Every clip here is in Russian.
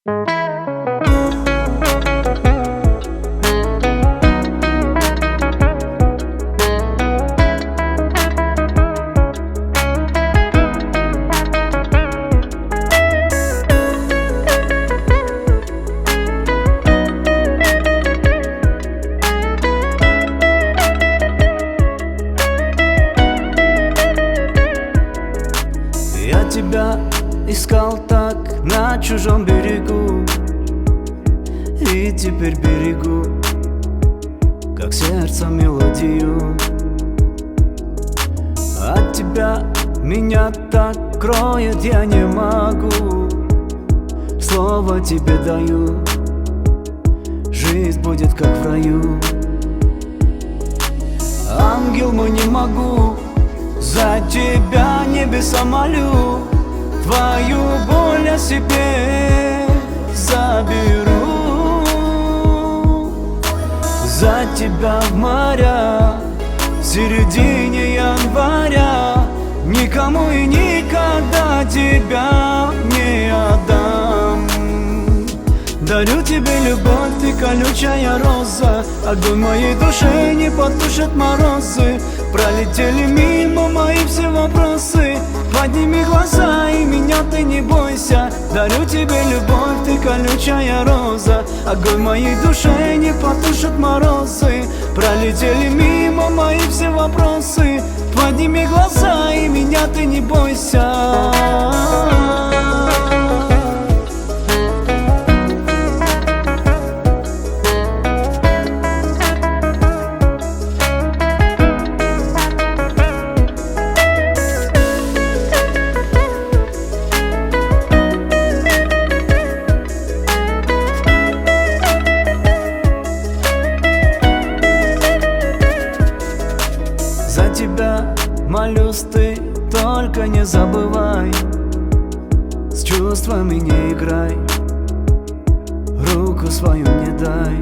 Я тебя искал так на чужом берегу, и теперь берегу, как сердце мелодию. От тебя меня так кроет, я не могу. Слово тебе даю, жизнь будет как в раю. Ангел мой, не могу, за тебя небеса молю. Твою боль я себе заберу. За тебя в моря в середине января никому и никогда тебя не отдам. Дарю тебе любовь, ты колючая роза, огонь моей души не потушит морозы. Пролетели мимо мои все вопросы. Подними глаза и меня ты не бойся. Дарю тебе любовь, ты колючая роза, огонь моей души не потушит морозы. Пролетели мимо мои все вопросы. Подними глаза и меня ты не бойся. За тебя молюсь, ты только не забывай. С чувствами не играй, руку свою не дай.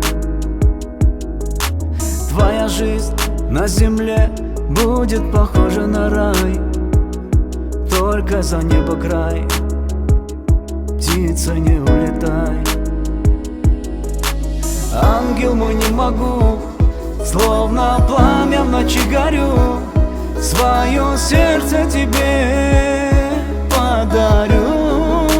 Твоя жизнь на земле будет похожа на рай. Только за небо край, птица, не улетай. Ангел мой, не могу, словно пламя в ночи горю. Свое сердце тебе подарю.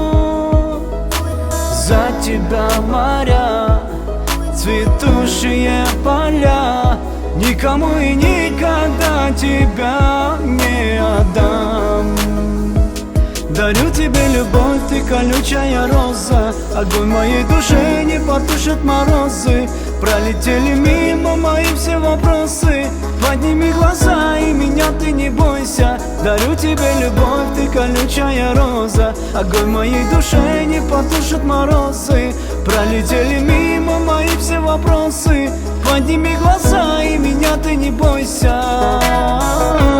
За тебя моря, цветущие поля, никому и никогда тебя не отдам. Дарю тебе любовь, ты колючая роза, огонь моей души не потушит морозы. Пролетели мимо мои все вопросы. Подними глаза и меня ты не бойся. Дарю тебе любовь, ты колючая роза, огонь моей души не потушит морозы. Пролетели мимо мои все вопросы. Подними глаза и меня ты не бойся.